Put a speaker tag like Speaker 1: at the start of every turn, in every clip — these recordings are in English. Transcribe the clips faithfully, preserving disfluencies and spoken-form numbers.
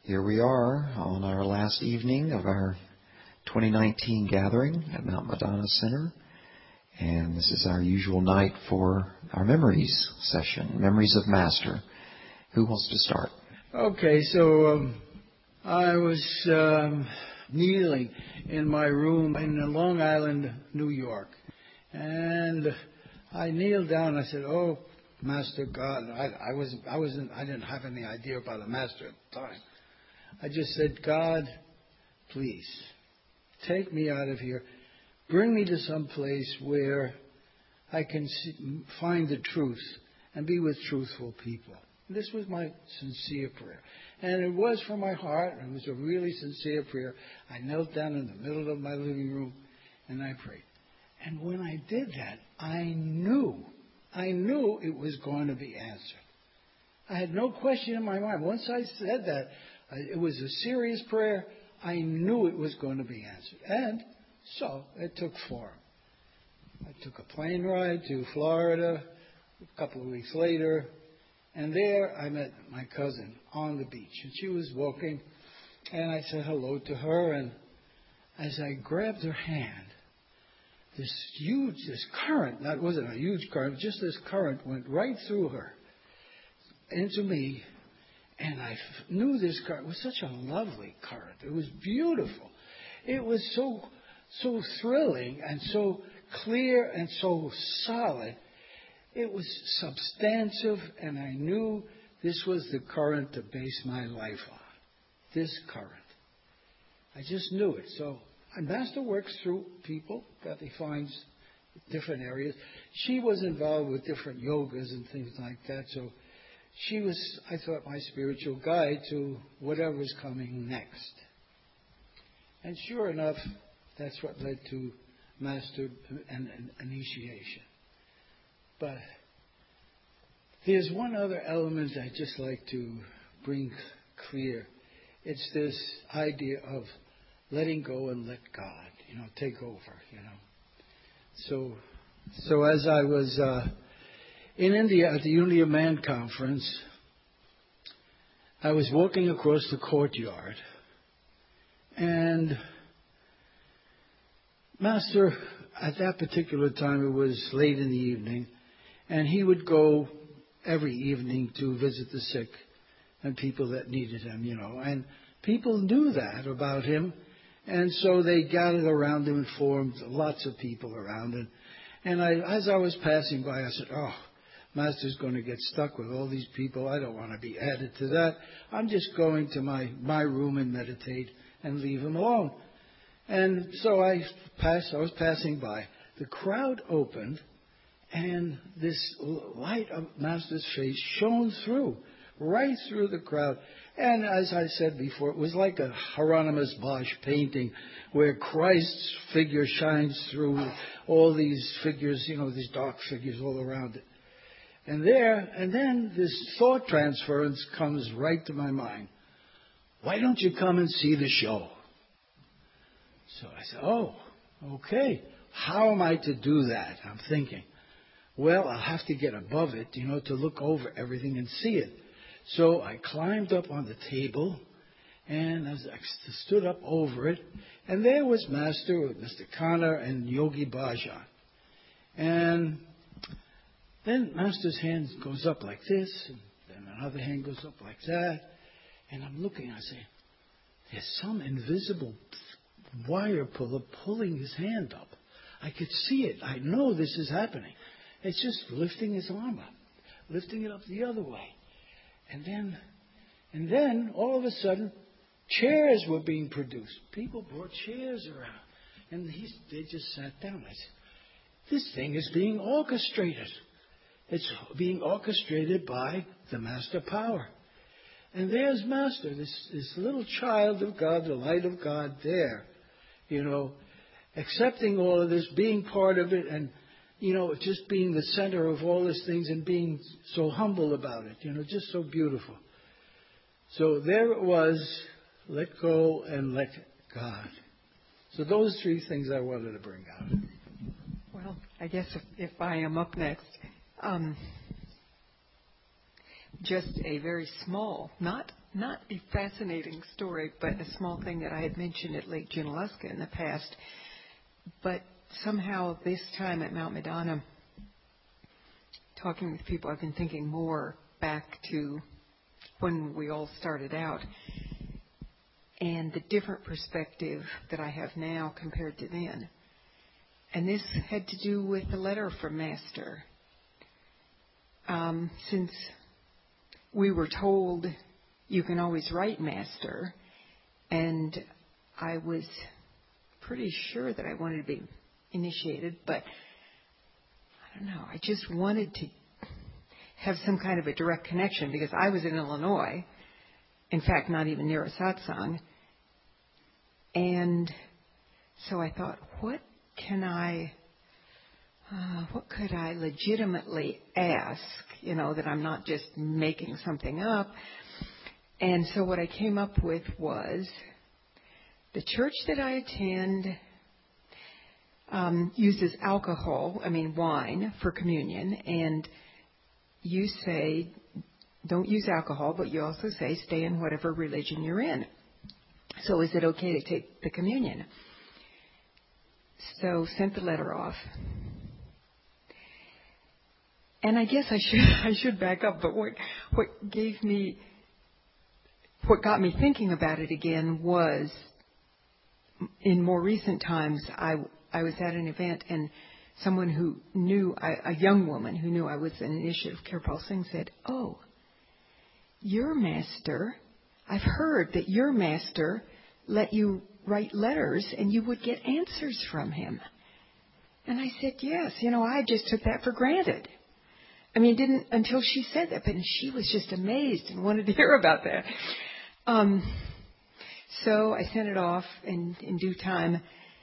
Speaker 1: Here we are on our last evening of our twenty nineteen gathering at Mount Madonna Center. And this is our usual night for our memories session, Memories of Master. Who wants to start?
Speaker 2: Okay, so um, I was um, kneeling in my room in Long Island, New York. And I kneeled down and I said, "Oh, Master God," I, I wasn't, I wasn't, I didn't have any idea about a master at the time. I just said, "God, please take me out of here. Bring me to some place where I can see, find the truth and be with truthful people." This was my sincere prayer. And it was from my heart. It was a really sincere prayer. I knelt down in the middle of my living room and I prayed. And when I did that, I knew, I knew it was going to be answered. I had no question in my mind. Once I said that, it was a serious prayer. I knew it was going to be answered. And so it took form. I took a plane ride to Florida a couple of weeks later. And there I met my cousin on the beach. And she was walking. And I said hello to her. And as I grabbed her hand, this huge, this current, that wasn't a huge current, just this current went right through her into me. And I knew this current was such a lovely current. It was beautiful. It was so, so thrilling and so clear and so solid. It was substantive, and I knew this was the current to base my life on. This current. I just knew it. So, and Master works through people that he finds different areas. She was involved with different yogas and things like that, so she was, I thought, my spiritual guide to whatever was coming next. And sure enough, that's what led to Master and, and initiation. But there's one other element I'd just like to bring clear. It's this idea of letting go and let God, you know, take over, you know. So, so as I was uh, in India at the Unity of Man conference, I was walking across the courtyard, and Master, at that particular time, it was late in the evening, and he would go every evening to visit the sick and people that needed him, you know. And people knew that about him, and so they gathered around him and formed lots of people around him. And I, as I was passing by, I said, "Oh, Master's going to get stuck with all these people. I don't want to be added to that. I'm just going to my, my room and meditate and leave him alone." And so I passed, I was passing by. The crowd opened, and this light of Master's face shone through, right through the crowd. And as I said before, it was like a Hieronymus Bosch painting where Christ's figure shines through all these figures, you know, these dark figures all around it. And there, and then this thought transference comes right to my mind. "Why don't you come and see the show?" So I said, "Oh, okay. How am I to do that?" I'm thinking. Well, I'll have to get above it, you know, to look over everything and see it. So I climbed up on the table, and as I stood up over it, and there was Master with Mister Connor and Yogi Bhajan. And then Master's hand goes up like this, and then another hand goes up like that. And I'm looking, I say, there's some invisible wire puller pulling his hand up. I could see it. I know this is happening. It's just lifting his arm up, lifting it up the other way. And then, and then all of a sudden, chairs were being produced. People brought chairs around. And he, they just sat down. I said, this thing is being orchestrated. It's being orchestrated by the Master Power. And there's Master, this, this little child of God, the light of God there, you know, accepting all of this, being part of it, and, you know, just being the center of all these things and being so humble about it, you know, just so beautiful. So there it was, let go and let God. So those three things I wanted to bring out.
Speaker 3: Well, I guess if, if I am up next. Um, just a very small, not not a fascinating story, but a small thing that I had mentioned at Lake Junaluska in the past. But somehow this time at Mount Madonna, talking with people, I've been thinking more back to when we all started out and the different perspective that I have now compared to then. And this had to do with the letter from Master. Um, since we were told you can always write Master, and I was pretty sure that I wanted to be initiated, but I don't know, I just wanted to have some kind of a direct connection because I was in Illinois, in fact, not even near a satsang. And so I thought, what can I, uh, what could I legitimately ask, you know, that I'm not just making something up? And so what I came up with was the church that I attend um, uses alcohol, I mean wine, for communion, and you say don't use alcohol, but you also say stay in whatever religion you're in. So is it okay to take the communion? So sent the letter off. And I guess I should I should back up, but what what gave me what got me thinking about it again was in more recent times I I was at an event and someone who knew a young woman who knew I was an initiative, Kirpal Singh, said, "Oh, your master, I've heard that your master let you write letters and you would get answers from him." And I said, "Yes, you know, I just took that for granted." I mean, didn't until she said that, but she was just amazed and wanted to hear about that. Um, so I sent it off, and in due time,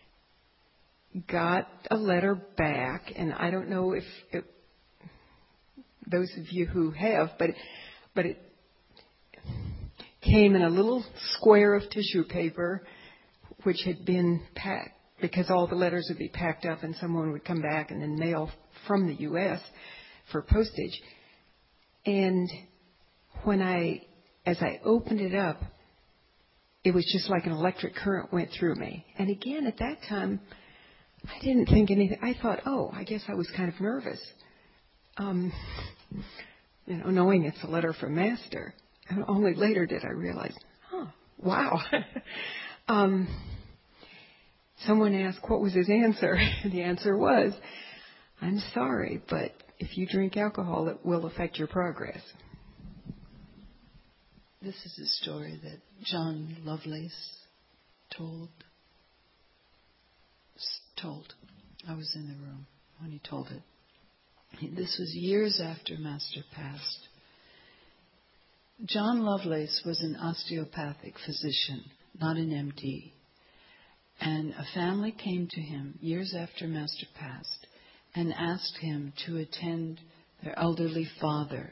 Speaker 3: got a letter back, and I don't know if it, those of you who have, but but it came in a little square of tissue paper, which had been packed because all the letters would be packed up, and someone would come back and then mail from the U S for postage. And when I, as I opened it up, it was just like an electric current went through me. And again, at that time, I didn't think anything. I thought, oh, I guess I was kind of nervous, um, you know, knowing it's a letter from Master. And only later did I realize, oh, wow. um, someone asked, what was his answer? And the answer was, I'm sorry, but if you drink alcohol, it will affect your progress.
Speaker 4: This is a story that John Lovelace told. Told. I was in the room when he told it. This was years after Master passed. John Lovelace was an osteopathic physician, not an M D. And a family came to him years after Master passed and asked him to attend their elderly father.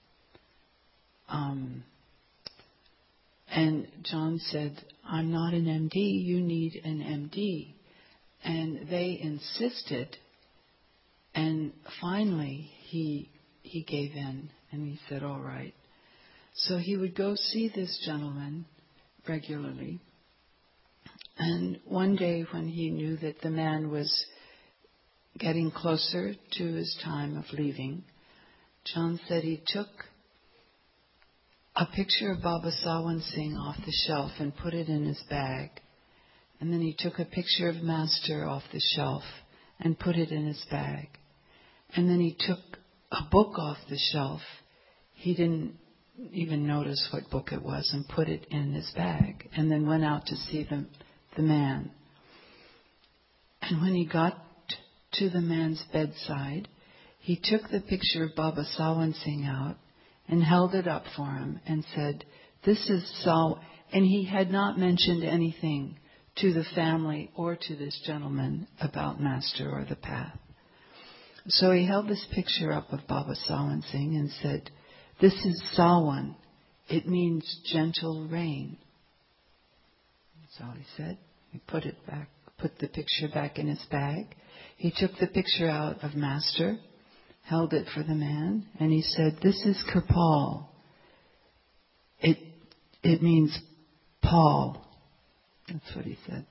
Speaker 4: Um, and John said, I'm not an M D, you need an M D. And they insisted, and finally he he gave in, and he said, all right. So he would go see this gentleman regularly. And one day when he knew that the man was getting closer to his time of leaving, John said he took a picture of Baba Sawan Singh off the shelf and put it in his bag. And then he took a picture of Master off the shelf and put it in his bag. And then he took a book off the shelf. He didn't even notice what book it was and put it in his bag. And then went out to see the, the man. And when he got to the man's bedside, he took the picture of Baba Sawan Singh out and held it up for him and said, this is Saw. And he had not mentioned anything to the family or to this gentleman about Master or the path. So he held this picture up of Baba Sawan Singh and said, this is Sawan. It means gentle rain. That's all he said. He put it back, put the picture back in his bag. He took the picture out of Master, held it for the man, and he said, this is Kirpal. it it means Paul. That's what he said.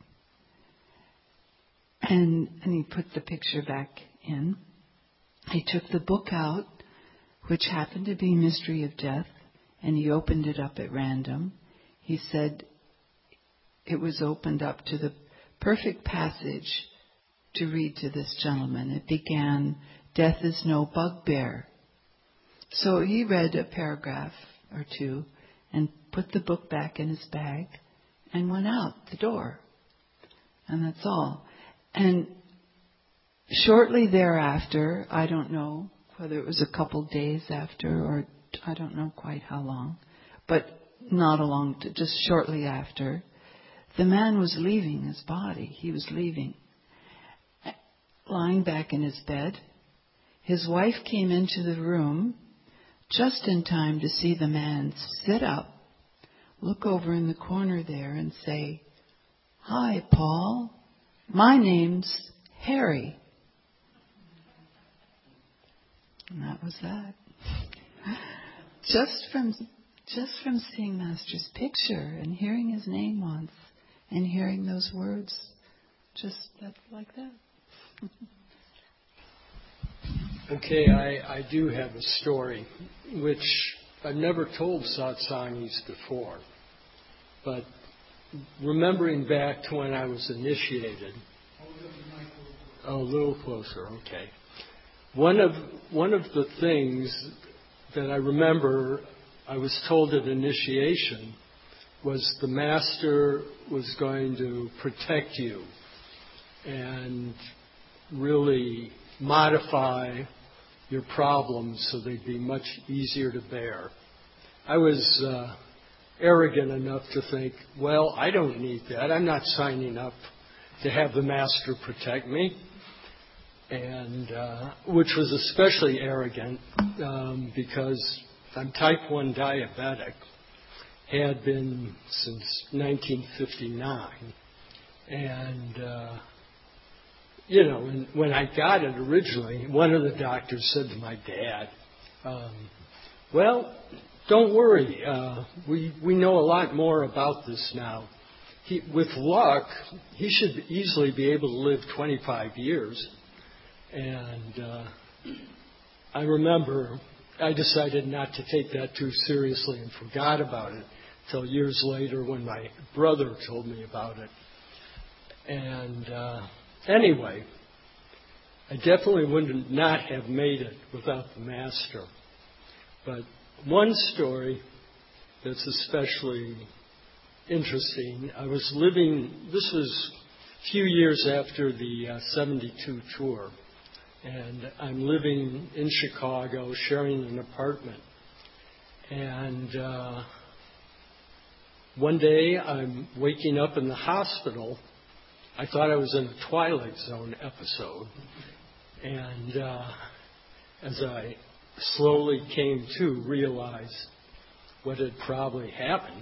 Speaker 4: And and he put the picture back in. He took the book out, which happened to be Mystery of Death, and he opened it up at random. He said it was opened up to the perfect passage to read to this gentleman. It began, "Death is no bugbear." So he read a paragraph or two and put the book back in his bag and went out the door. And that's all. And shortly thereafter, I don't know whether it was a couple days after or I don't know quite how long, but not a long, just shortly after, the man was leaving his body. He was leaving, lying back in his bed. His wife came into the room just in time to see the man sit up, look over in the corner there and say, "Hi, Paul. My name's Harry." And that was that. Just from just from seeing Master's picture and hearing his name once and hearing those words, just that, like that.
Speaker 5: Okay, I, I do have a story which I've never told satsangis before, but remembering back to when I was initiated. Oh, a little closer, okay. One of one of the things that I remember I was told at initiation was the Master was going to protect you and really modify your problems so they'd be much easier to bear. I was uh, arrogant enough to think, well, I don't need that. I'm not signing up to have the Master protect me. And uh, which was especially arrogant um, because I'm type one diabetic, had been since nineteen fifty-nine. And, uh, you know, when, when I got it originally, one of the doctors said to my dad, um, well, don't worry, uh, we, we know a lot more about this now. He, with luck, he should easily be able to live twenty-five years. And uh, I remember I decided not to take that too seriously and forgot about it until years later when my brother told me about it. And uh, anyway, I definitely would not have made it without the Master. But one story that's especially interesting, I was living, this was a few years after the uh, seventy-two tour. And I'm living in Chicago, sharing an apartment. And uh, one day I'm waking up in the hospital. I thought I was in a Twilight Zone episode. And uh, as I slowly came to realize what had probably happened,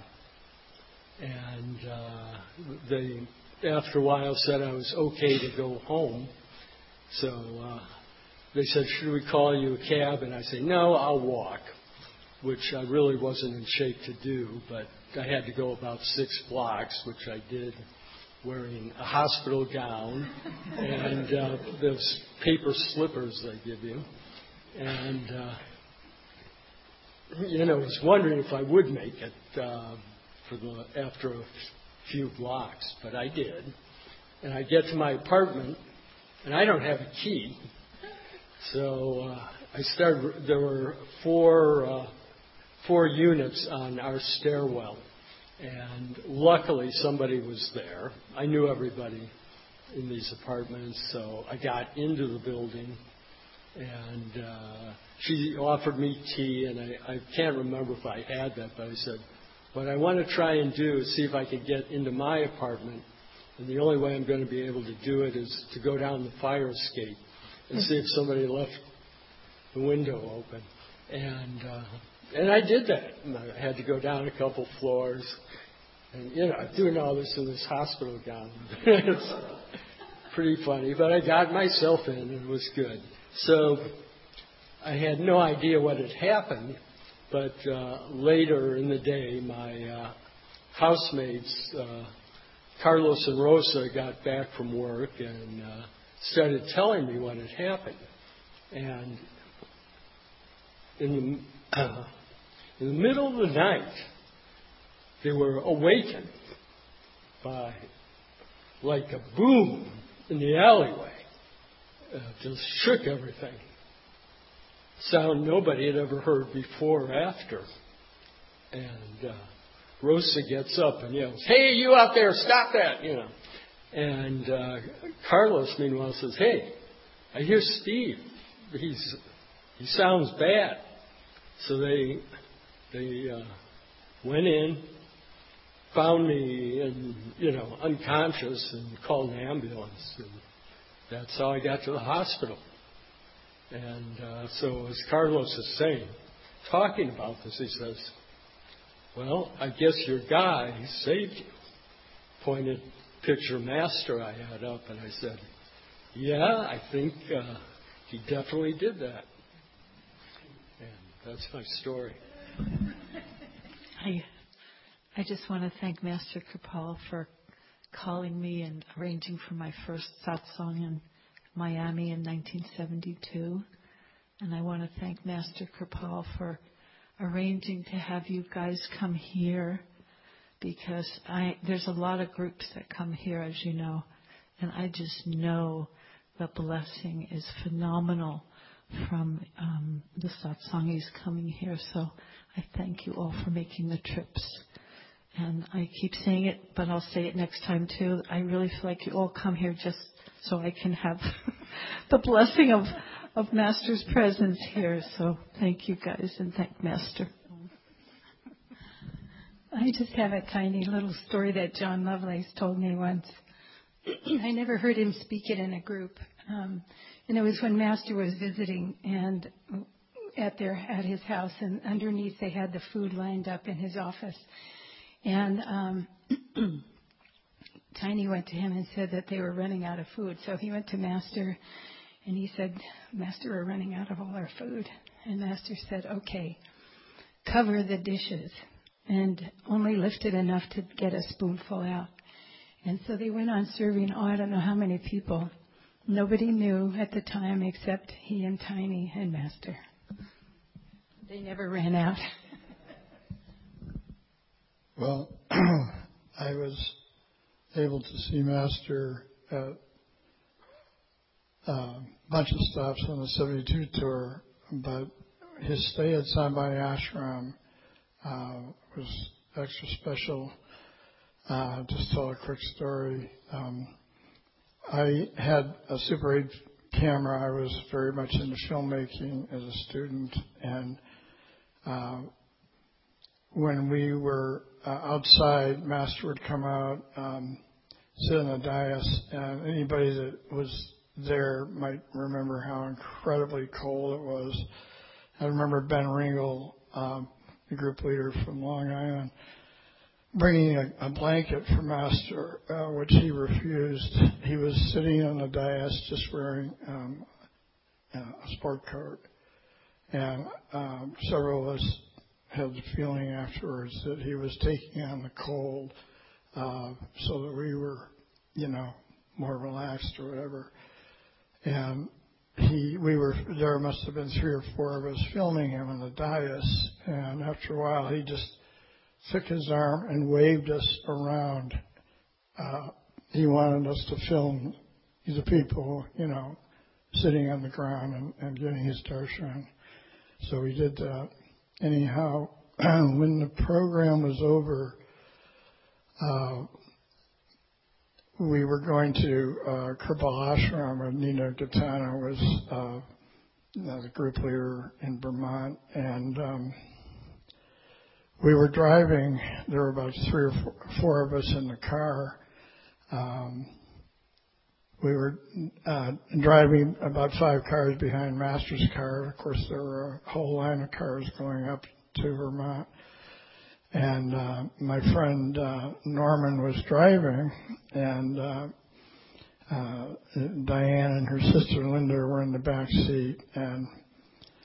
Speaker 5: and uh, they, after a while, said I was okay to go home. So uh, they said, should we call you a cab? And I said, no, I'll walk, which I really wasn't in shape to do, but I had to go about six blocks, which I did, wearing a hospital gown and uh, those paper slippers they give you. And, uh, you know, I was wondering if I would make it uh, for the after a few blocks, but I did. And I get to my apartment, and I don't have a key. So uh, I started, there were four, uh, four units on our stairwell. And luckily somebody was there. I knew everybody in these apartments, so I got into the building. And uh, she offered me tea, and I, I can't remember if I had that, but I said, what I want to try and do is see if I can get into my apartment. And the only way I'm going to be able to do it is to go down the fire escape and see if somebody left the window open. And uh, and I did that. And I had to go down a couple floors. And, you know, I'm doing all this in this hospital gown. It's pretty funny. But I got myself in, and it was good. So I had no idea what had happened. But uh, later in the day, my uh, housemates, uh, Carlos and Rosa, got back from work and uh, started telling me what had happened. And in the, uh, in the middle of the night, they were awakened by like a boom in the alleyway. Uh, just shook everything. Sound nobody had ever heard before or after. And uh, Rosa gets up and yells, "Hey, you out there, stop that!" You know. And uh, Carlos, meanwhile, says, "Hey, I hear Steve. He's he sounds bad." So they they uh, went in, found me, and you know, unconscious, and called an ambulance. And that's how I got to the hospital. And uh, so, as Carlos is saying, talking about this, he says, "Well, I guess your guy saved you." Pointed picture master I had up, and I said, "Yeah, I think uh, he definitely did that." And that's my story.
Speaker 4: I, I just want to thank Master Kripal for calling me and arranging for my first satsang in Miami in nineteen seventy-two. And I want to thank Master Kripal for arranging to have you guys come here, because I there's a lot of groups that come here, as you know, and I just know the blessing is phenomenal from um, the satsangis coming here. So I thank you all for making the trips. And I keep saying it, but I'll say it next time too. I really feel like you all come here just so I can have the blessing of, of Master's presence here. So thank you guys, and thank Master.
Speaker 6: I just have a tiny little story that John Lovelace told me once. I never heard him speak it in a group. Um, and it was when Master was visiting and at their at his house, and underneath they had the food lined up in his office. And um, Tiny went to him and said that they were running out of food. So he went to Master and he said, "Master, we're running out of all our food." And Master said, "Okay, cover the dishes and only lift it enough to get a spoonful out." And so they went on serving, oh, I don't know how many people. Nobody knew at the time except he and Tiny and Master. They never ran out.
Speaker 7: Well, I was able to see Master at a bunch of stops on the seventy-two tour, but his stay at Sambai Ashram uh, was extra special. Uh, just tell a quick story. Um, I had a Super eight camera. I was very much into filmmaking as a student, and uh, when we were uh, outside, Master would come out, um, sit on the dais, and anybody that was there might remember how incredibly cold it was. I remember Ben Ringel, um, the group leader from Long Island, bringing a, a blanket for Master, uh, which he refused. He was sitting on the dais just wearing um, a sport coat. And um, several of us had the feeling afterwards that he was taking on the cold uh, so that we were, you know, more relaxed or whatever. And he, we were, there must have been three or four of us filming him on the dais. And after a while, he just took his arm and waved us around. Uh, he wanted us to film the people, you know, sitting on the ground and, and getting his darshan. So we did that. Anyhow, when the program was over, uh, we were going to uh, Kripal Ashram, and Nina Gatana was uh, the group leader in Vermont, and um, we were driving. There were about three or four, four of us in the car. Um, we were uh, driving about five cars behind Master's car. Of course, there were a whole line of cars going up to Vermont. And uh, my friend uh, Norman was driving, and uh, uh, Diane and her sister Linda were in the back seat. And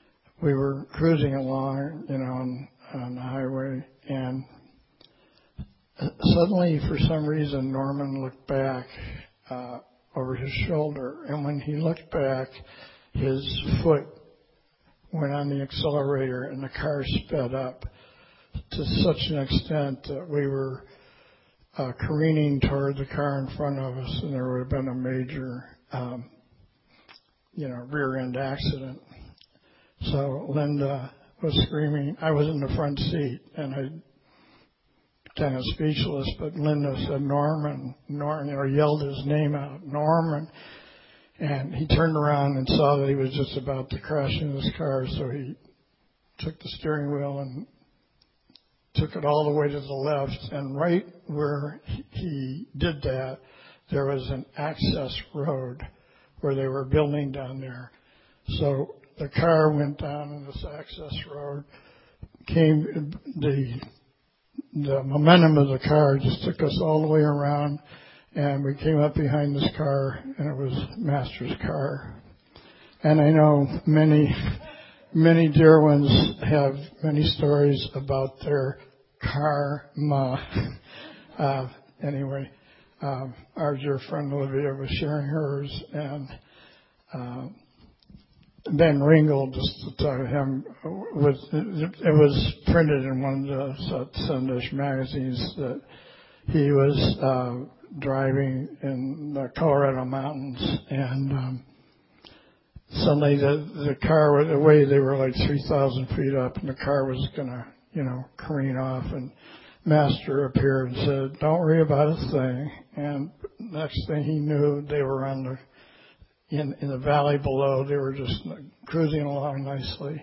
Speaker 7: we were cruising along, you know, on, on the highway, and suddenly, for some reason, Norman looked back uh, over his shoulder, and when he looked back, his foot went on the accelerator, and the car sped up to such an extent that we were uh, careening toward the car in front of us, and there would have been a major, um, you know, rear-end accident. So Linda was screaming. I was in the front seat, and I kind of speechless, but Linda said, Norman, Norman, or yelled his name out, Norman. And he turned around and saw that he was just about to crash into his car, so he took the steering wheel and took it all the way to the left. And right where he did that, there was an access road where they were building down there. So the car went down in this access road, came, the the momentum of the car just took us all the way around, and we came up behind this car, and it was Master's car. And I know many, many dear ones have many stories about their karma. Uh, anyway, um, our dear friend Olivia was sharing hers, and uh, Ben Ringel, just to tell him, was, it was printed in one of the Sunday magazines that he was uh, driving in the Colorado mountains, and um, suddenly the, the car, the way they were like three thousand feet up, and the car was going to, you know, careen off, and Master appeared and said, don't worry about a thing. And next thing he knew, they were on the In, in the valley below. They were just cruising along nicely.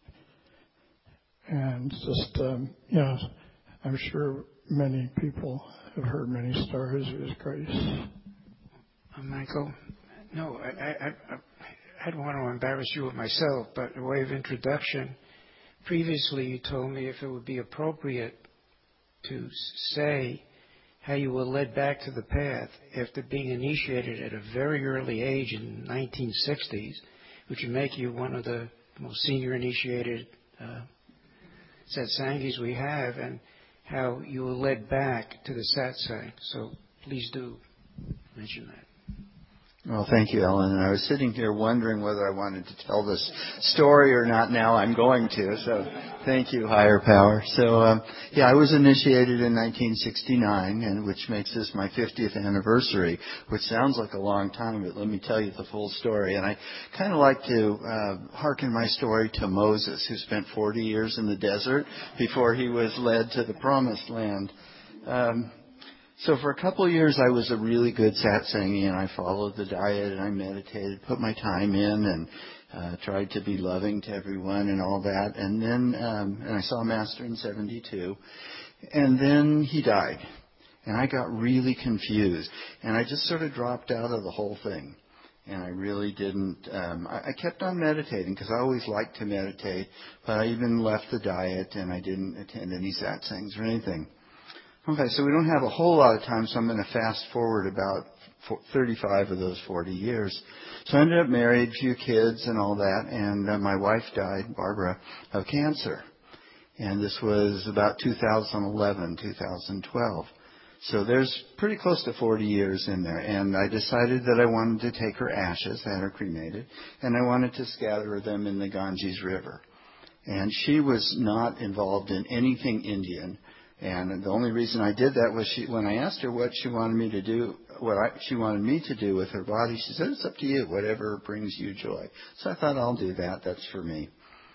Speaker 7: And just, um, you know, I'm sure many people have heard many stories of His grace.
Speaker 8: Uh, Michael, no, I, I, I, I don't want to embarrass you with myself, but a way of introduction, previously you told me if it would be appropriate to say how you were led back to the path after being initiated at a very early age in the nineteen sixties, which would make you one of the most senior initiated uh, satsangis we have, and how you were led back to the satsang. So please do mention that.
Speaker 9: Well, thank you, Ellen. And I was sitting here wondering whether I wanted to tell this story or not. Now I'm going to. So thank you, higher power. So, um, yeah, I was initiated in nineteen sixty-nine, and which makes this my fiftieth anniversary, which sounds like a long time, but let me tell you the full story. And I kind of like to uh, hearken my story to Moses, who spent forty years in the desert before he was led to the promised land. Um, So for a couple of years, I was a really good satsangi, and I followed the diet, and I meditated, put my time in, and uh, tried to be loving to everyone and all that. And then, um, and I saw Master in seventy-two, and then he died, and I got really confused, and I just sort of dropped out of the whole thing. And I really didn't, um, I, I kept on meditating because I always liked to meditate, but I even left the diet, and I didn't attend any satsangs or anything. Okay, so we don't have a whole lot of time, so I'm going to fast forward about thirty-five of those forty years. So I ended up married, few kids and all that, and uh, my wife died, Barbara, of cancer. And this was about two thousand eleven, two thousand twelve. So there's pretty close to forty years in there. And I decided that I wanted to take her ashes, had her cremated, and I wanted to scatter them in the Ganges River. And she was not involved in anything Indian. And the only reason I did that was she, when I asked her what she wanted me to do, what I, she wanted me to do with her body, she said, it's up to you, whatever brings you joy. So I thought, I'll do that. That's for me.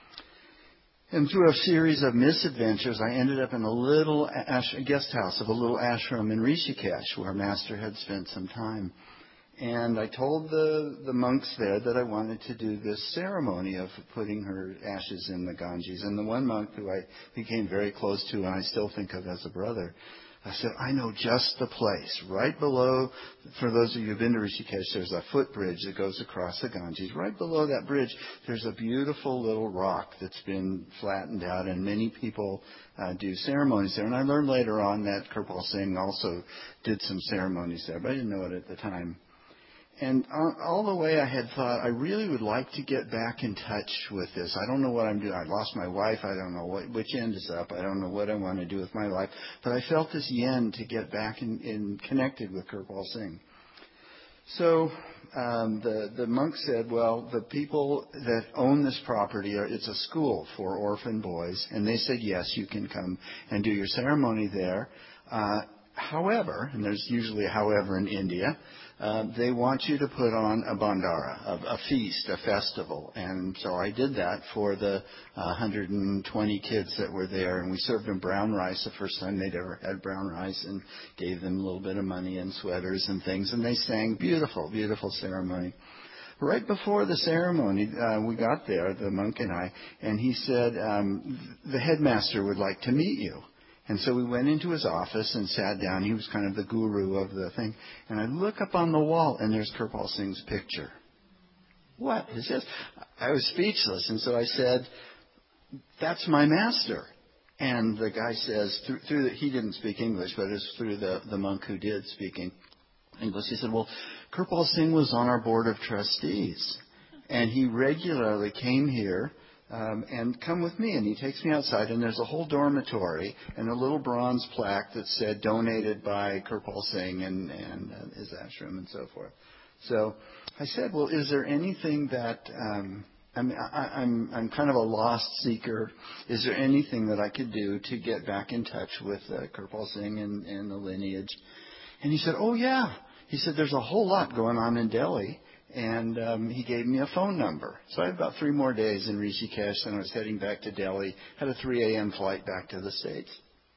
Speaker 9: And through a series of misadventures, I ended up in a little ash, a guest house of a little ashram in Rishikesh, where Master had spent some time. And I told the, the monks there that I wanted to do this ceremony of putting her ashes in the Ganges. And the one monk who I became very close to, and I still think of as a brother, I said, I know just the place. Right below, for those of you who've been to Rishikesh, there's a footbridge that goes across the Ganges. Right below that bridge, there's a beautiful little rock that's been flattened out, and many people uh, do ceremonies there. And I learned later on that Kirpal Singh also did some ceremonies there, but I didn't know it at the time. and all the way I had thought, I really would like to get back in touch with this. I don't know what I'm doing. I lost my wife. I don't know what, which end is up. I don't know what I want to do with my life. But I felt this yen to get back in, in connected with Kirpal Singh. So um, the, the monk said, well, the people that own this property, are, it's a school for orphan boys. And they said, yes, you can come and do your ceremony there. Uh, however, and there's usually a however in India, Uh, they want you to put on a bandara, a, a feast, a festival. And so I did that for the uh, one hundred twenty kids that were there. And we served them brown rice, the first time they'd ever had brown rice, and gave them a little bit of money and sweaters and things. And they sang beautiful, beautiful ceremony. Right before the ceremony, uh, we got there, the monk and I, and he said, um, the headmaster would like to meet you. And so we went into his office and sat down. He was kind of the guru of the thing. And I look up on the wall, and there's Kirpal Singh's picture. What is this? I was speechless. And so I said, that's my master. And the guy says, through, through the, he didn't speak English, but it was through the, the monk who did speaking English. He said, well, Kirpal Singh was on our board of trustees. And he regularly came here. Um, and come with me. And he takes me outside, and there's a whole dormitory and a little bronze plaque that said donated by Kirpal Singh and, and uh, his ashram and so forth. So I said, well, is there anything that um, I'm, I, I'm I'm kind of a lost seeker. Is there anything that I could do to get back in touch with uh, Kirpal Singh and, and the lineage? And he said, oh yeah. He said, there's a whole lot going on in Delhi. And um, he gave me a phone number. So I had about three more days in Rishikesh, and I was heading back to Delhi. Had a three a.m. flight back to the States.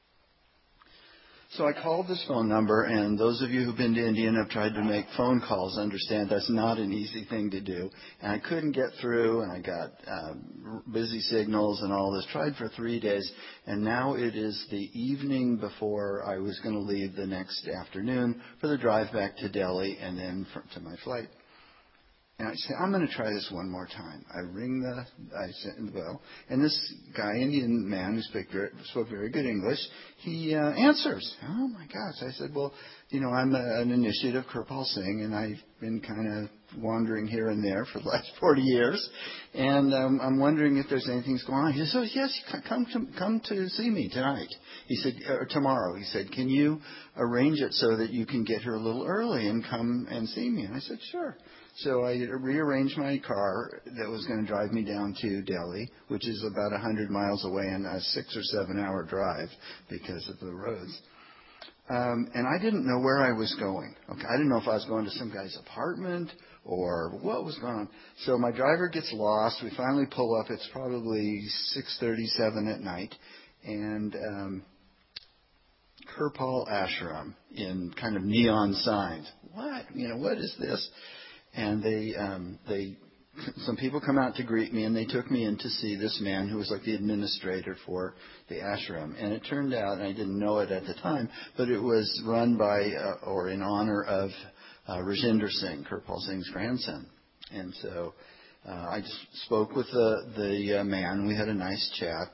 Speaker 9: So I called this phone number, and those of you who've been to India and have tried to make phone calls understand that's not an easy thing to do. And I couldn't get through, and I got um, busy signals and all this. Tried for three days, and now it is the evening before I was going to leave the next afternoon for the drive back to Delhi and then for, to my flight. And I say, I'm going to try this one more time. I ring the, I said, well, and this guy, Indian man who spoke very, spoke very good English, he uh, answers. Oh my gosh. I said, well, you know, I'm a, an initiate of Kirpal Singh, and I've been kind of wandering here and there for the last forty years, and um, I'm wondering if there's anything going on. He said, oh, yes, come to, come to see me tonight. He said, or tomorrow. He said, can you arrange it so that you can get here a little early and come and see me? And I said, sure. So I rearranged my car that was going to drive me down to Delhi, which is about one hundred miles away and a six or seven hour drive because of the roads. Um, and I didn't know where I was going. Okay, I didn't know if I was going to some guy's apartment or what was going on. So my driver gets lost. We finally pull up. It's probably six thirty-seven at night. And um, Kirpal Ashram in kind of neon signs. What? You know, what is this? And they, um, they, some people come out to greet me, and they took me in to see this man who was like the administrator for the ashram. And it turned out, and I didn't know it at the time, but it was run by uh, or in honor of uh, Rajinder Singh, Kirpal Singh's grandson. And so uh, I just spoke with the the uh, man. We had a nice chat.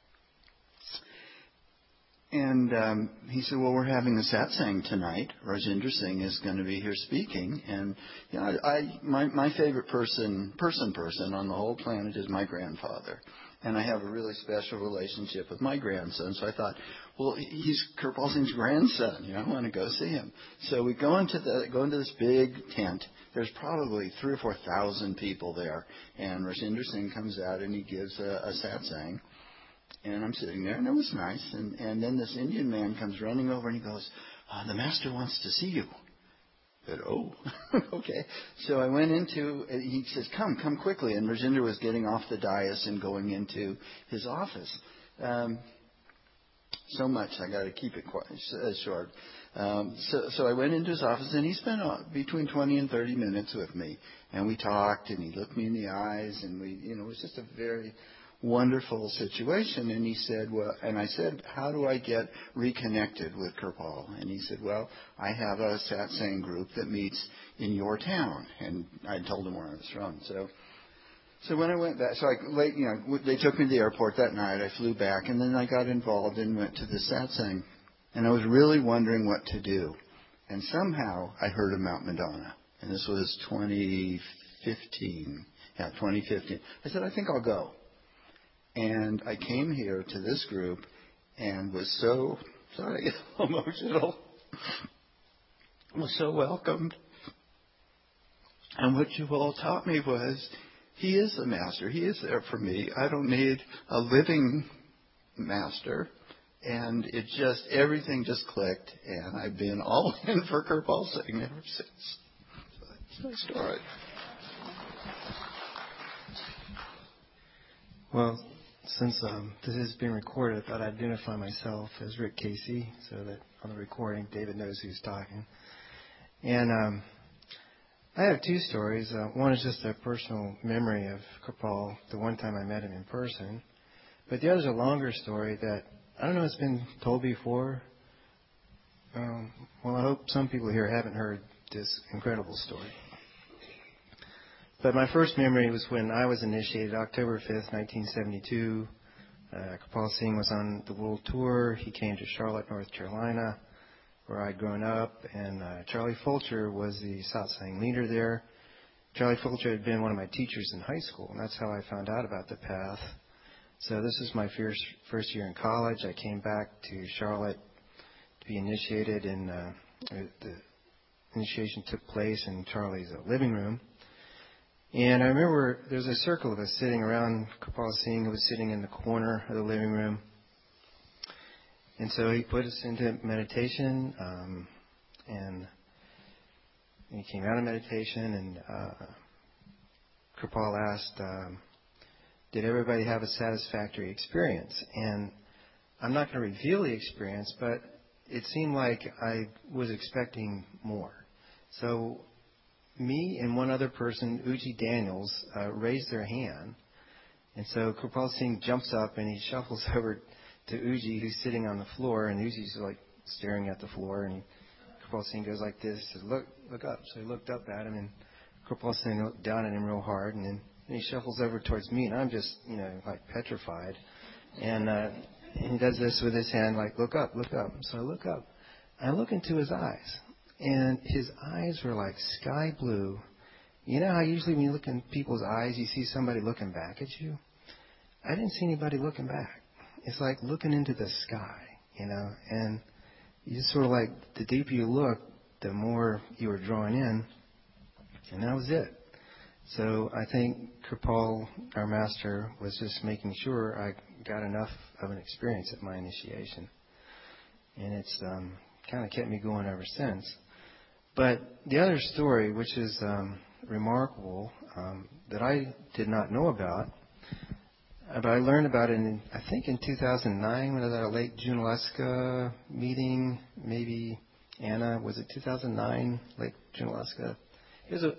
Speaker 9: And um, he said, well, we're having a satsang tonight. Rajinder Singh is going to be here speaking. And you know, I, I my, my favorite person, person, person on the whole planet is my grandfather. And I have a really special relationship with my grandson. So I thought, well, he's Kirpal Singh's grandson. You know, I want to go see him. So we go into the go into this big tent. There's probably three or four thousand people there. And Rajinder Singh comes out and he gives a, a satsang. And I'm sitting there, and it was nice. And, and then this Indian man comes running over, and he goes, uh, the master wants to see you. I said, oh, okay. So I went into, he says, come, come quickly. And Rajinder was getting off the dais and going into his office. Um, so much, I got to keep it quite short. Um, so, so I went into his office, and he spent uh, between twenty and thirty minutes with me. And we talked, and he looked me in the eyes, and we, you know, it was just a very wonderful situation. And he said, well, and I said, how do I get reconnected with Kirpal? And he said, well, I have a satsang group that meets in your town. And I told him where I was from. So, so when I went back, so I, late, you know, they took me to the airport that night. I flew back, and then I got involved and went to the satsang. And I was really wondering what to do. And somehow I heard of Mount Madonna. And this was twenty fifteen. Yeah, twenty fifteen. I said, I think I'll go. And I came here to this group and was so, sorry, I get emotional, was so welcomed. And what you all taught me was, he is the master. He is there for me. I don't need a living master. And it just, everything just clicked. And I've been all in for Kirpal Singh ever since. So that's my story.
Speaker 10: Well, since um, this is being recorded, I thought I'd identify myself as Rick Casey so that on the recording, David knows who's talking. And um, I have two stories. Uh, one is just a personal memory of Kirpal, the one time I met him in person. But the other is a longer story that, I don't know, it's been told before. Um, well, I hope some people here haven't heard this incredible story. But my first memory was when I was initiated, October fifth, nineteen seventy-two. Uh, Kirpal Singh was on the world tour. He came to Charlotte, North Carolina, where I'd grown up, and uh, Charlie Fulcher was the satsang leader there. Charlie Fulcher had been one of my teachers in high school, and that's how I found out about the path. So this was my first, first year in college. I came back to Charlotte to be initiated, and uh, the initiation took place in Charlie's uh, living room. And I remember there was a circle of us sitting around Kirpal Singh, who was sitting in the corner of the living room. And so he put us into meditation, um, and he came out of meditation, and uh, Kirpal asked, um, did everybody have a satisfactory experience? And I'm not going to reveal the experience, but it seemed like I was expecting more. So me and one other person, Uji Daniels, uh, raised their hand. And so Kirpal Singh jumps up and he shuffles over to Uji, who's sitting on the floor, and Uji's like staring at the floor, and Kirpal Singh goes like this, says, look, look up. So he looked up at him, and Kirpal Singh looked down at him real hard, and then and he shuffles over towards me, and I'm just, you know, like petrified. And, uh, and he does this with his hand, like, look up, look up. So I look up. I look into his eyes, and his eyes were like sky blue. You know how usually when you look in people's eyes, you see somebody looking back at you? I didn't see anybody looking back. It's like looking into the sky, you know, and you just sort of like, the deeper you look, the more you were drawing in, and that was it. So I think Kirpal, our master, was just making sure I got enough of an experience at my initiation. And it's um, kind of kept me going ever since. But the other story, which is um, remarkable, um, that I did not know about, but I learned about it in, I think in two thousand nine, when I was at a Lake Junaluska meeting, maybe, Anna, was it two thousand nine, Lake Junaluska? It was a,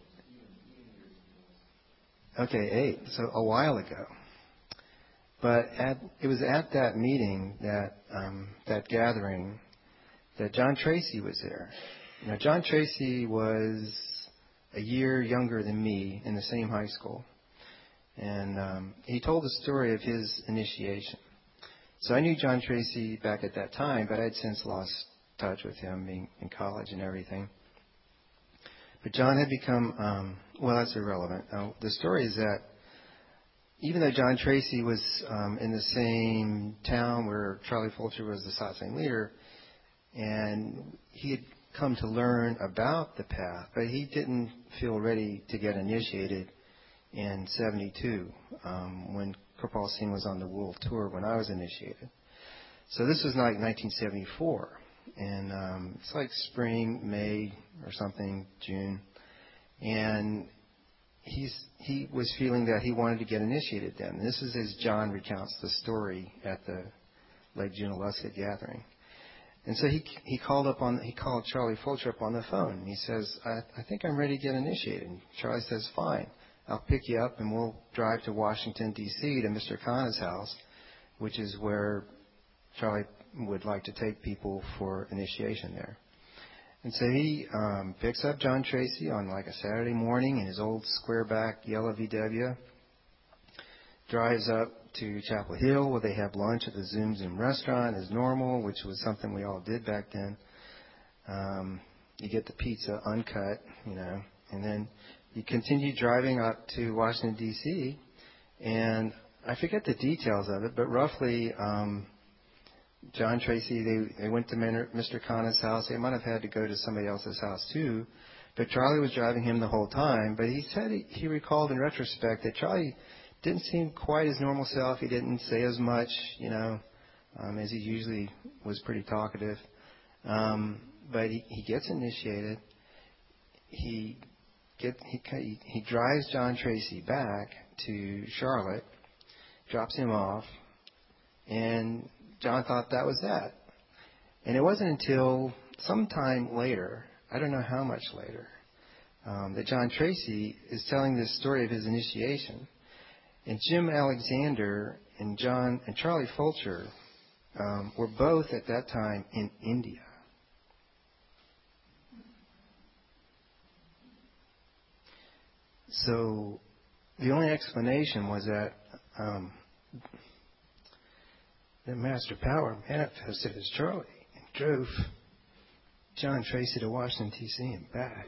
Speaker 10: okay, eight, so a while ago. But at, it was at that meeting, that um, that gathering, that John Tracy was there. Now, John Tracy was a year younger than me in the same high school. And um, he told the story of his initiation. So I knew John Tracy back at that time, but I'd since lost touch with him, being in college and everything. But John had become, um, well, that's irrelevant. Uh, the story is that even though John Tracy was um, in the same town where Charlie Fulcher was the satsang leader, and he had come to learn about the path, but he didn't feel ready to get initiated in seventy-two, um, when Kirpal Singh was on the world tour when I was initiated. So this was like nineteen seventy-four, and um, it's like spring, May or something, June, and he's he was feeling that he wanted to get initiated then. This is as John recounts the story at the Lake Junaluska gathering. And so he he called up on he called Charlie Fulcher up on the phone. He says, I, I think I'm ready to get initiated. And Charlie says, fine. I'll pick you up and we'll drive to Washington, D C to Mister Khanna's house, which is where Charlie would like to take people for initiation there. And so he um, picks up John Tracy on like a Saturday morning in his old square-back yellow V W, drives up to Chapel Hill where they have lunch at the Zoom Zoom restaurant as normal, which was something we all did back then. Um, you get the pizza uncut, you know, and then you continue driving up to Washington, D C, and I forget the details of it, but roughly um, John Tracy, they, they went to Mister Khanna's house. They might have had to go to somebody else's house too, but Charlie was driving him the whole time. But he said he, he recalled in retrospect that Charlie didn't seem quite his normal self. He didn't say as much, you know, um, as he usually was pretty talkative. Um, but he, he gets initiated. He get he he drives John Tracy back to Charlotte, drops him off, and John thought that was that. And it wasn't until sometime later, I don't know how much later, um, that John Tracy is telling this story of his initiation. And Jim Alexander and John and Charlie Fulcher um, were both at that time in India. So the only explanation was that um, the Master Power manifested as Charlie and drove John Tracy to Washington, D C and back.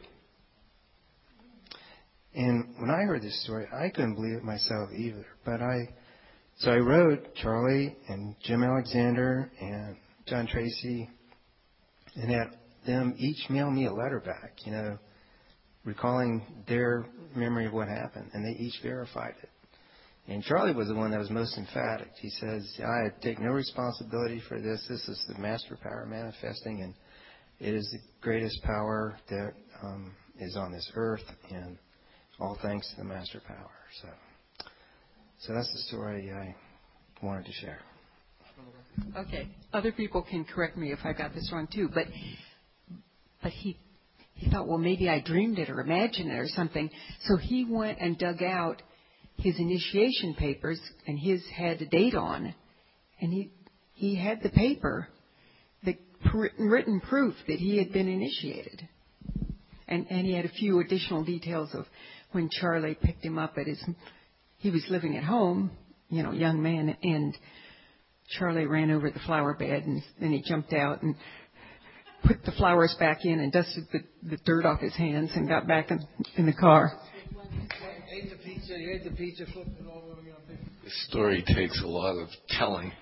Speaker 10: And when I heard this story, I couldn't believe it myself either. But I, so I wrote Charlie and Jim Alexander and John Tracy and had them each mail me a letter back, you know, recalling their memory of what happened, and they each verified it. And Charlie was the one that was most emphatic. He says, I take no responsibility for this. This is the Master Power manifesting, and it is the greatest power that um, is on this earth, and all thanks to the Master Power. So, so that's the story I wanted to share.
Speaker 3: Okay. Other people can correct me if I got this wrong too, but but he he thought, well, maybe I dreamed it or imagined it or something. So he went and dug out his initiation papers, and his had a date on, and he he had the paper, the written proof that he had been initiated, and and he had a few additional details of when Charlie picked him up at his, he was living at home, you know, young man, and Charlie ran over the flower bed, and then he jumped out and put the flowers back in and dusted the, the dirt off his hands and got back in, in the car.
Speaker 2: Ate the pizza, you ate the pizza, flipped it over. You know,
Speaker 11: the story takes a lot of telling.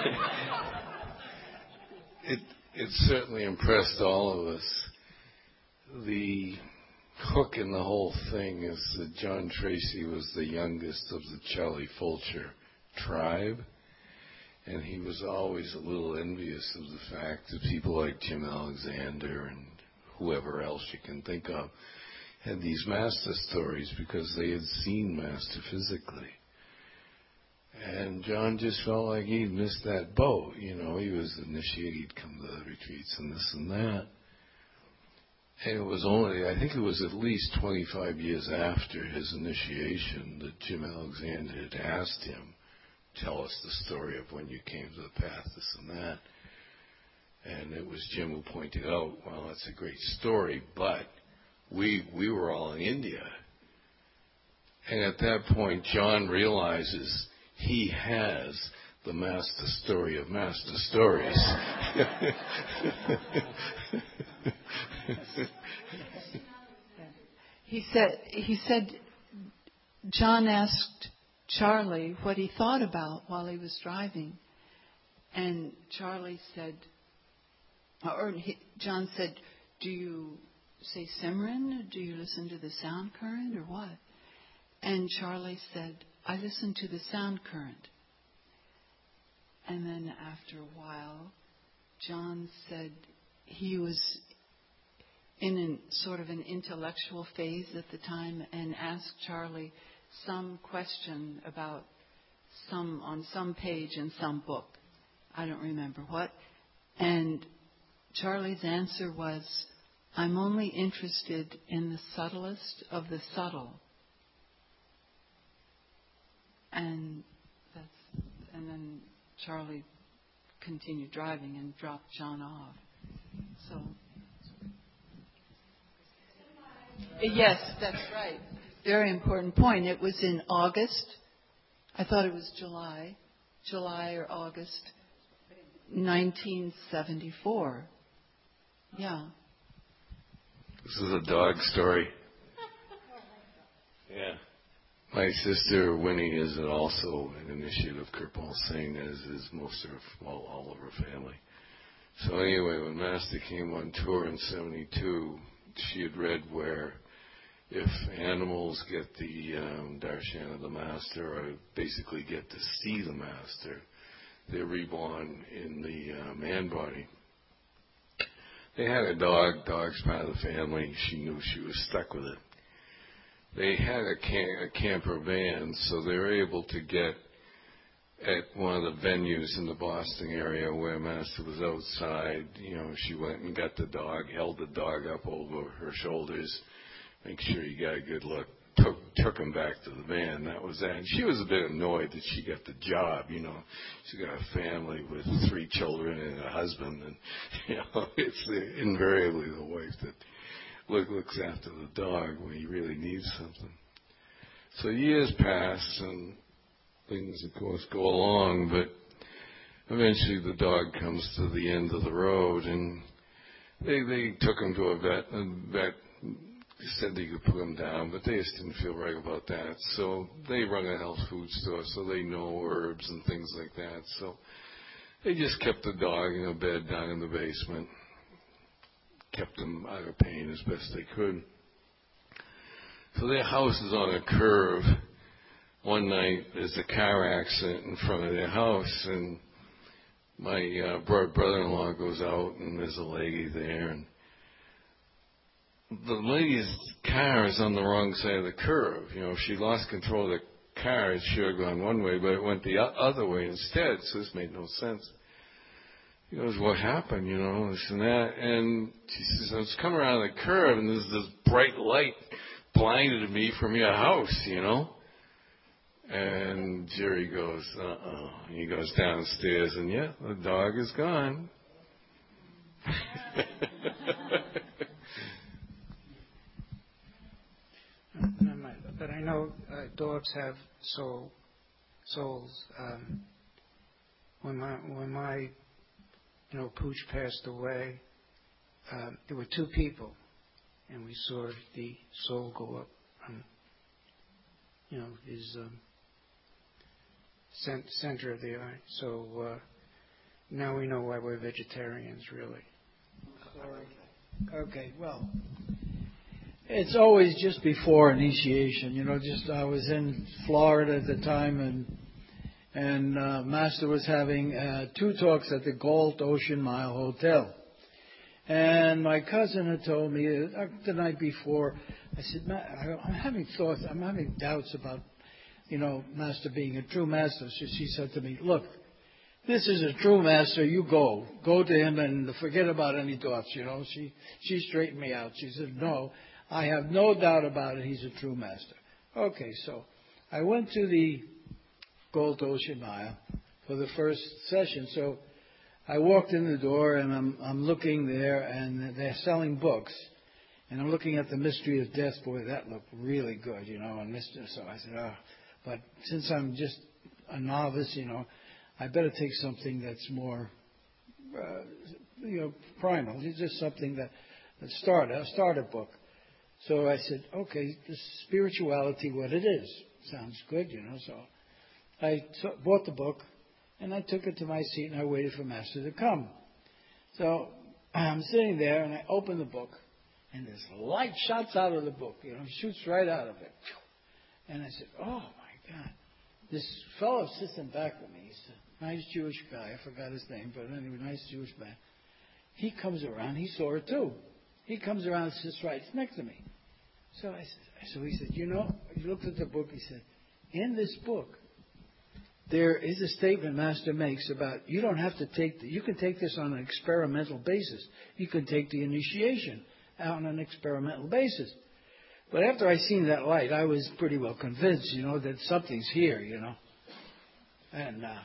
Speaker 11: it it certainly impressed all of us. The hook in the whole thing is that John Tracy was the youngest of the Charlie Fulcher tribe, and he was always a little envious of the fact that people like Jim Alexander and whoever else you can think of had these master stories because they had seen master physically. And John just felt like he'd missed that boat. You know, he was initiated, he'd come to the retreats and this and that. And it was only, I think it was at least twenty-five years after his initiation that Jim Alexander had asked him, tell us the story of when you came to the path, this and that. And it was Jim who pointed out, well, that's a great story, but we we were all in India. And at that point, John realizes he has the master story of master stories.
Speaker 4: He said, he said, John asked Charlie what he thought about while he was driving. And Charlie said, or he, John said, do you say Simran? Do you listen to the sound current or what? And Charlie said, I listen to the sound current. And then after a while, John said he was in an, sort of an intellectual phase at the time and asked Charlie some question about some, on some page in some book. I don't remember what. And Charlie's answer was, I'm only interested in the subtlest of the subtle. And that's, and then Charlie continued driving and dropped John off. So, yes, that's right. Very important point. It was in August. I thought it was July, July or August, nineteen seventy-four. Yeah.
Speaker 11: This is a dog story. Yeah. My sister Winnie is also an initiate of Kirpal Singh, as is most of her, well, all of her family. So anyway, when Master came on tour in seventy-two, she had read where if animals get the um, darshan of the Master, or basically get to see the Master, they're reborn in the uh, man body. They had a dog. Dog's part of the family. She knew she was stuck with it. They had a, cam- a camper van, so they were able to get at one of the venues in the Boston area where Master was outside. You know, she went and got the dog, held the dog up over her shoulders, make sure he got a good look, took took him back to the van. That was that. And she was a bit annoyed that she got the job. You know, she got a family with three children and a husband, and you know, it's invariably the wife that look, looks after the dog when he really needs something. So years pass and things, of course, go along, but eventually the dog comes to the end of the road, and they they took him to a vet, and the vet said they could put him down, but they just didn't feel right about that. So they run a health food store, so they know herbs and things like that. So they just kept the dog in a bed down in the basement, kept him out of pain as best they could. So their house is on a curve. One night there's a car accident in front of their house, and my uh, bro- brother-in-law goes out, and there's a lady there, and the lady's car is on the wrong side of the curve. You know, if she lost control of the car, it should have gone one way, but it went the other way instead, so this made no sense. He goes, what happened, you know, this and that, and she says, I was coming around the curve, and there's this bright light blinded me from your house, you know. And Jerry goes, uh-oh. He goes downstairs, and yeah, the dog is gone.
Speaker 8: But I know uh, dogs have soul, souls. Um, when my when my you know Pooch passed away, um, there were two people, and we saw the soul go up from you know his um, cent- center of the eye. So uh, now we know why we're vegetarians, really.
Speaker 2: Okay, well, it's always just before initiation. You know, just I was in Florida at the time, and and uh, Master was having uh, two talks at the Galt Ocean Mile Hotel. And my cousin had told me uh, the night before, I said, Ma- I'm having thoughts, I'm having doubts about, you know, Master being a true Master. So she said to me, look, this is a true Master, you go. Go to him and forget about any thoughts, you know. She, she straightened me out. She said, no, I have no doubt about it, he's a true Master. Okay, so I went to the Galt Ocean Mile for the first session. So I walked in the door, and I'm I'm looking there, and they're selling books, and I'm looking at the Mystery of Death. Boy, that looked really good, you know. And Mister So I said, oh, but since I'm just a novice, you know, I better take something that's more, uh, you know, primal. It's just something that that start a starter book. So I said, okay, this spirituality, what it is, sounds good, you know. So I t- bought the book. And I took it to my seat, and I waited for Master to come. So I'm sitting there, and I open the book, and this light shots out of the book. You know, shoots right out of it. And I said, oh, my God. This fellow sits in back of me. He's a nice Jewish guy. I forgot his name, but anyway, nice Jewish man. He comes around. He saw it, too. He comes around and sits right next to me. So I said, so he said, you know, he looked at the book. He said, in this book, there is a statement Master makes about you don't have to take, the, you can take this on an experimental basis. You can take the initiation on an experimental basis. But after I seen that light, I was pretty well convinced, you know, that something's here, you know. And, uh,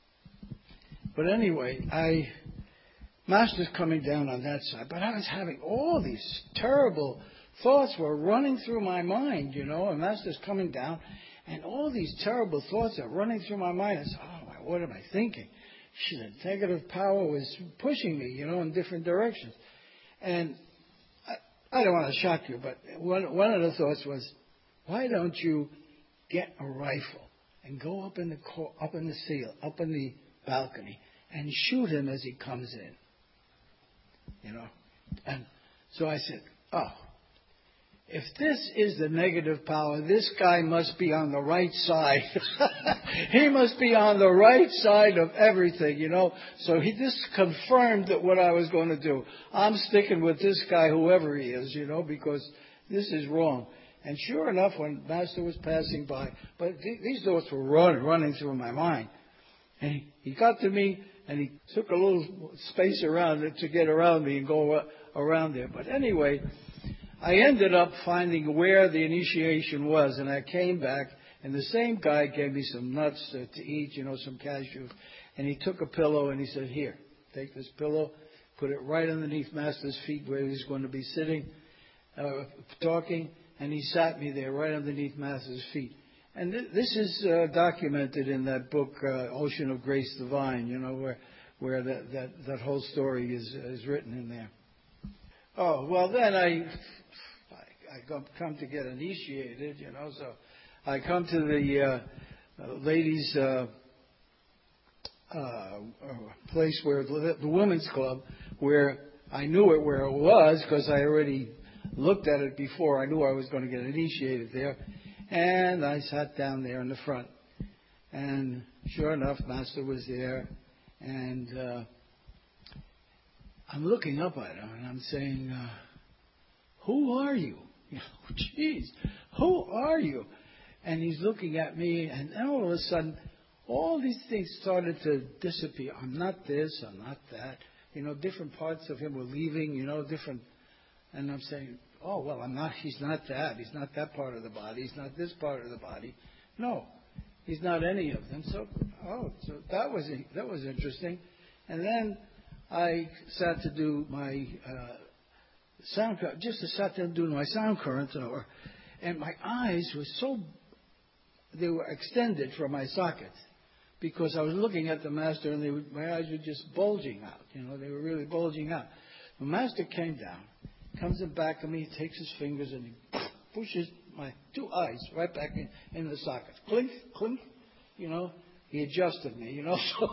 Speaker 2: but anyway, I, Master's coming down on that side, but I was having all these terrible thoughts were running through my mind, you know, and Master's coming down. And all these terrible thoughts are running through my mind. I said, oh, what am I thinking? The negative power was pushing me, you know, in different directions. And I, I don't want to shock you, but one, one of the thoughts was, why don't you get a rifle and go up in the co- up in the seal, up in the balcony, and shoot him as he comes in? You know? And so I said, oh, if this is the negative power, this guy must be on the right side. He must be on the right side of everything, you know. So he just confirmed that what I was going to do. I'm sticking with this guy, whoever he is, you know, because this is wrong. And sure enough, when Master was passing by, but th- these thoughts were running, running through my mind. And he, he got to me, and he took a little space around it to get around me and go uh, around there. But anyway, I ended up finding where the initiation was, and I came back, and the same guy gave me some nuts to, to eat, you know, some cashews, and he took a pillow and he said, here, take this pillow, put it right underneath Master's feet where he's going to be sitting, uh, talking, and he sat me there right underneath Master's feet. And th- this is uh, documented in that book, uh, Ocean of Grace Divine, you know, where where that, that, that whole story is is written in there. Oh, well, then I... I come to get initiated, you know, so I come to the uh, ladies' uh, uh, place where the, the women's club, where I knew it where it was because I already looked at it before. I knew I was going to get initiated there, and I sat down there in the front, and sure enough, Master was there, and uh, I'm looking up at him, and I'm saying, uh, "Who are you?" Oh, geez, who are you? And he's looking at me, and then all of a sudden, all these things started to disappear. I'm not this, I'm not that. You know, different parts of him were leaving, you know, different. And I'm saying, oh, well, I'm not, he's not that. He's not that part of the body. He's not this part of the body. No, he's not any of them. So, oh, so that was, that was interesting. And then I sat to do my... Uh, sound just to sat there doing my sound current, or, and my eyes were so, they were extended from my sockets because I was looking at the Master, and they were, my eyes were just bulging out, you know, they were really bulging out. The Master came down, comes in back of me, takes his fingers and he pushes my two eyes right back in, in the sockets. Clink, clink, you know, he adjusted me, you know, so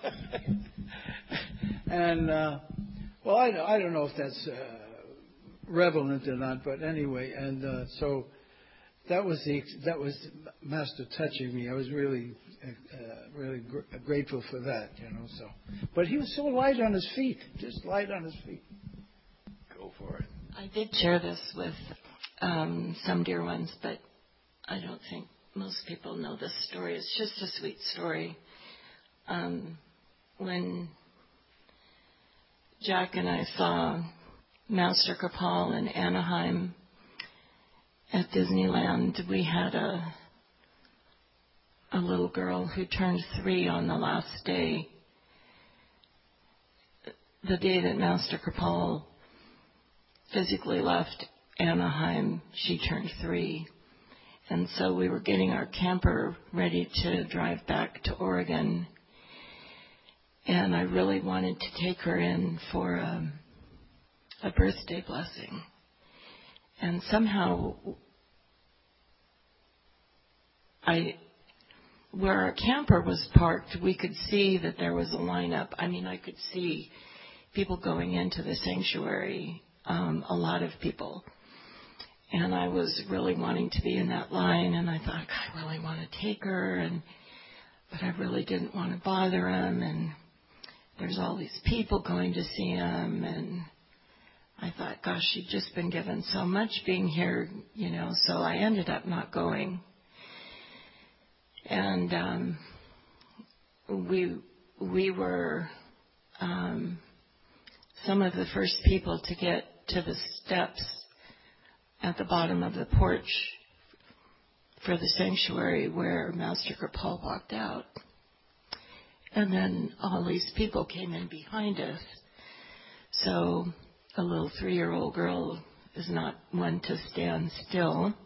Speaker 2: and uh, well, I, I don't know if that's uh, relevant or not, but anyway, and uh, so that was the that was Master touching me. I was really uh, really gr- grateful for that, you know. So, but he was so light on his feet, just light on his feet. Go for it.
Speaker 12: I did share this with um, some dear ones, but I don't think most people know this story. It's just a sweet story. Um, when Jack and I saw Master Kripal in Anaheim at Disneyland, we had a a little girl who turned three on the last day. The day that Master Kripal physically left Anaheim, she turned three. And so we were getting our camper ready to drive back to Oregon. And I really wanted to take her in for a a birthday blessing. And somehow I, where our camper was parked, we could see that there was a lineup. I mean, I could see people going into the sanctuary, um, a lot of people. And I was really wanting to be in that line, and I thought, I really want to take her, and but I really didn't want to bother him, and there's all these people going to see him, and I thought, gosh, she'd just been given so much being here, you know, so I ended up not going. And um, we we were um, some of the first people to get to the steps at the bottom of the porch for the sanctuary where Master Kripal walked out. And then all these people came in behind us. So a little three-year-old girl is not one to stand still.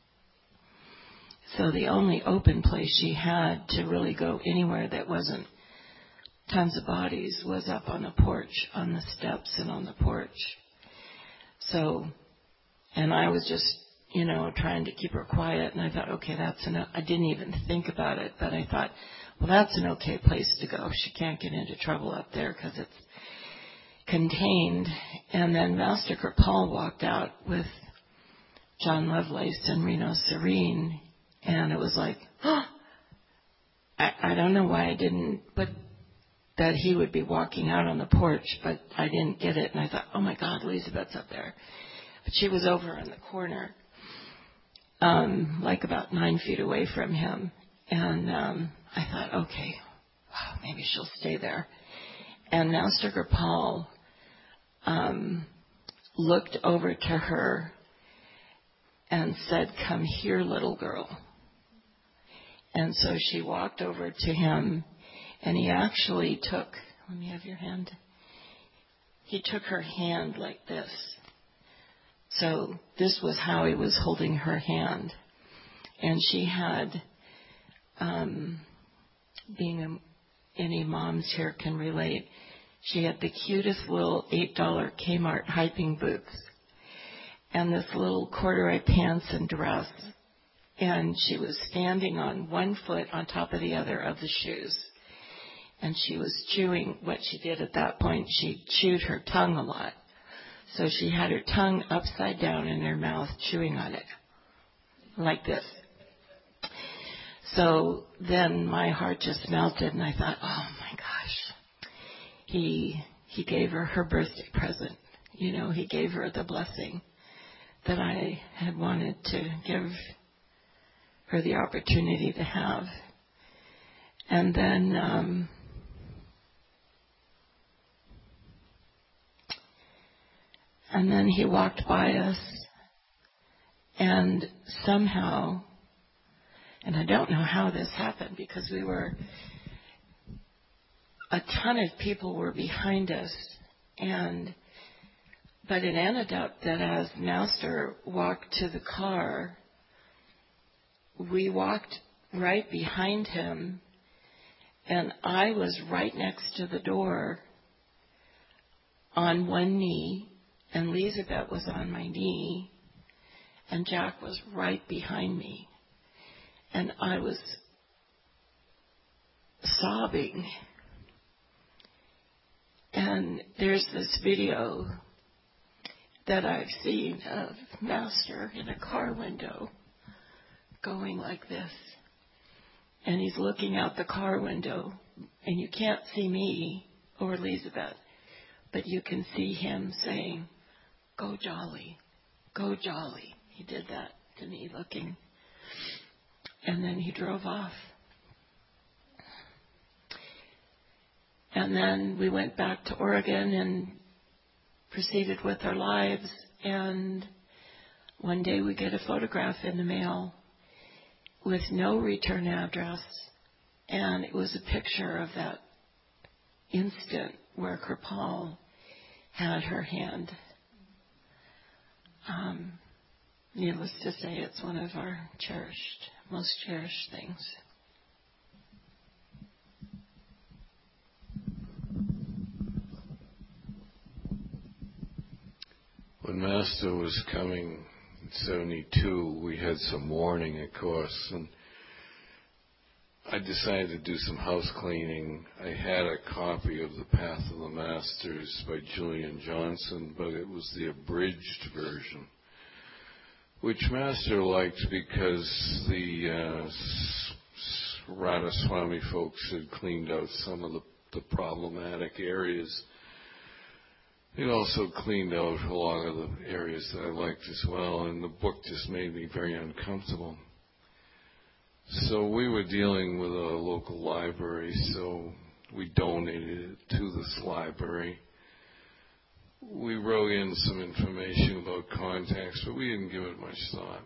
Speaker 12: So the only open place she had to really go anywhere that wasn't tons of bodies was up on the porch, on the steps and on the porch. So And I was just, you know, trying to keep her quiet. And I thought, okay, that's enough. I didn't even think about it, but I thought, well, that's an okay place to go. She can't get into trouble up there because it's contained. And then Master Kirpal walked out with John Lovelace and Reno Serene. And it was like, oh, I, I don't know why I didn't, but that he would be walking out on the porch, but I didn't get it. And I thought, oh my God, Elizabeth's up there. But she was over in the corner, um, like about nine feet away from him. And um, I thought, okay, wow, maybe she'll stay there. And Master Kirpal um, looked over to her and said, come here, little girl. And so she walked over to him, and he actually took, let me have your hand. He took her hand like this. So this was how he was holding her hand. And she had, um, being a, any moms here can relate, she had the cutest little eight dollar Kmart hiking boots and this little corduroy pants and dress. And she was standing on one foot on top of the other of the shoes. And she was chewing, what she did at that point, she chewed her tongue a lot. So she had her tongue upside down in her mouth, chewing on it, like this. So then my heart just melted, and I thought, oh my gosh, he he gave her her birthday present. You know, he gave her the blessing that I had wanted to give her the opportunity to have. And then um, and then he walked by us, and somehow, and I don't know how this happened because we were, a ton of people were behind us, and but it ended up that as Master walked to the car, we walked right behind him, and I was right next to the door on one knee, and Elizabeth was on my knee, and Jack was right behind me. And I was sobbing. And there's this video that I've seen of Master in a car window going like this. And he's looking out the car window, and you can't see me or Elizabeth, but you can see him saying, go jolly, go jolly. He did that to me looking. And then he drove off. And then we went back to Oregon and proceeded with our lives. And one day we get a photograph in the mail with no return address. And it was a picture of that instant where Kirpal had her hand. Um, needless to say, it's one of our cherished, most cherished things.
Speaker 11: When Master was coming in seventy-two, we had some mourning, of course, and I decided to do some house cleaning. I had a copy of The Path of the Masters by Julian Johnson, but it was the abridged version, which Master liked because the uh, Radha-Swami folks had cleaned out some of the, the problematic areas. It also cleaned out a lot of the areas that I liked as well, and the book just made me very uncomfortable. So we were dealing with a local library, so we donated it to this library. We wrote in some information about contacts, but we didn't give it much thought.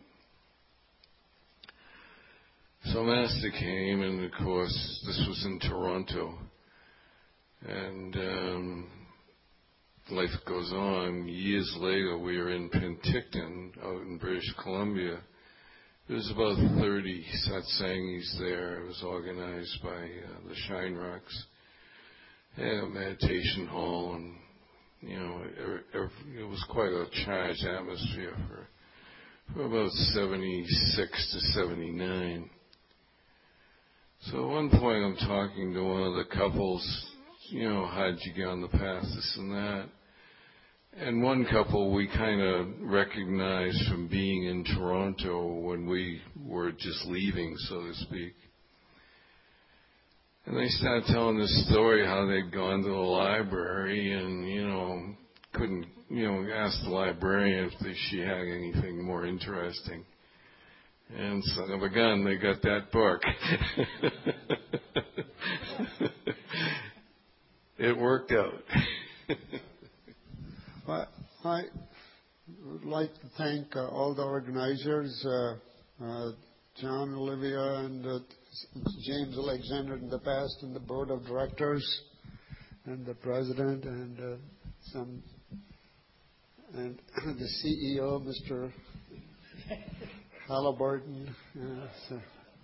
Speaker 11: So Master came, and of course, this was in Toronto. And um, life goes on. Years later, we were in Penticton, out in British Columbia. There was about thirty satsangis there. It was organized by uh, the Shine Rocks. They had a meditation hall, and you know, atmosphere. It was quite a charged atmosphere for, for about seventy-six to seventy-nine. So at one point I'm talking to one of the couples, you know, how'd you get on the path, this and that. And one couple we kind of recognized from being in Toronto when we were just leaving, so to speak. And they started telling this story how they'd gone to the library and, you know, couldn't, you know, ask the librarian if she had anything more interesting. And son of a gun, they got that book. It worked out.
Speaker 13: Well, I would like to thank uh, all the organizers, uh, uh, John, Olivia, and uh, James Alexander in the past, and the board of directors, and the president, and uh, some, and the C E O, Mister Halliburton, uh, so,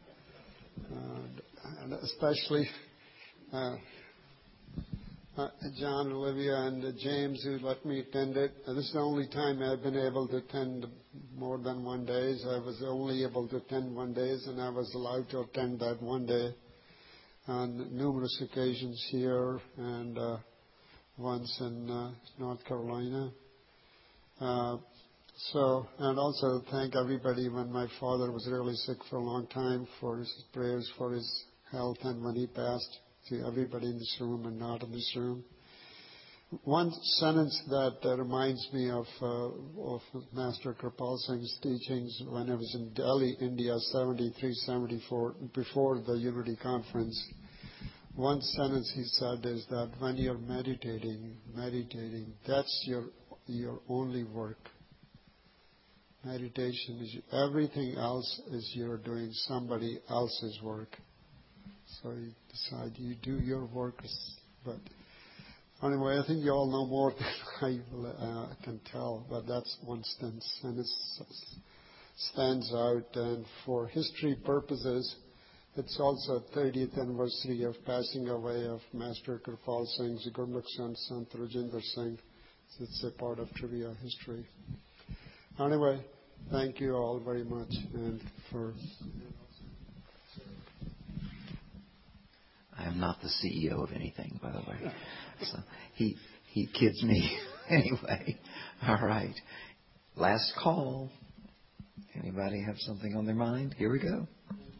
Speaker 13: uh, and especially uh, uh, John, Olivia, and uh, James, who let me attend it. Uh, this is the only time I've been able to attend more than one day. So I was only able to attend one day, and I was allowed to attend that one day on numerous occasions here and uh, once in uh, North Carolina. Uh, So, and also thank everybody when my father was really sick for a long time for his prayers for his health and when he passed, to everybody in this room and not in this room. One sentence that uh, reminds me of, uh, of Master Kirpal Singh's teachings when I was in Delhi, India, seventy-three, seventy-four, before the Unity Conference. One sentence he said is that when you're meditating, meditating, that's your, your only work. Meditation is everything else is you're doing somebody else's work. So you decide you do your work. But anyway, I think you all know more than I uh, can tell. But that's one stance, and it stands out. And for history purposes, it's also thirtieth anniversary of passing away of Master Kirpal Singh's Gurmukh Sant Sant Rajinder Singh. So it's a part of trivia history. Anyway, thank you all very much, and for.
Speaker 1: I am not the C E O of anything, by the way. So he he kids me anyway. All right, last call. Anybody have something on their mind? Here we go.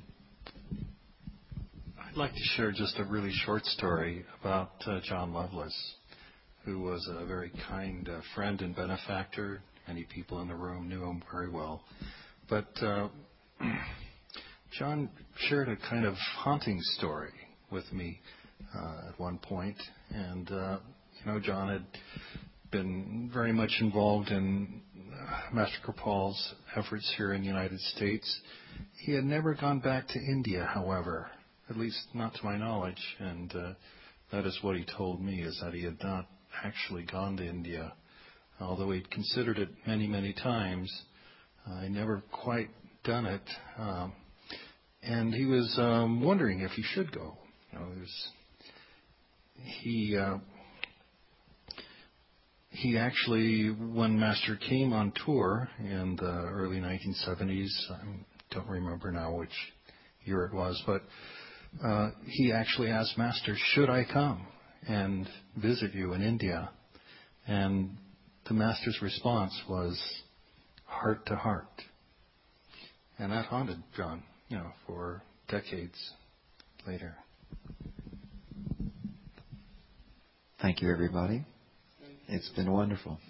Speaker 14: I'd like to share just a really short story about uh, John Lovelace, who was a very kind uh, friend and benefactor. Many people in the room knew him very well. But uh, John shared a kind of haunting story with me uh, at one point. And, uh, you know, John had been very much involved in uh, Master Kirpal's efforts here in the United States. He had never gone back to India, however, at least not to my knowledge. And uh, that is what he told me, is that he had not actually gone to India. Although he'd considered it many, many times, uh, he never quite done it. Um, and he was um, wondering if he should go. You know, he was, he uh, he actually, when Master came on tour in the early nineteen seventies, I don't remember now which year it was, but uh, he actually asked Master, "Should I come and visit you in India?" And the Master's response was heart to heart. And that haunted John, you know, for decades later.
Speaker 1: Thank you, everybody. It's been wonderful.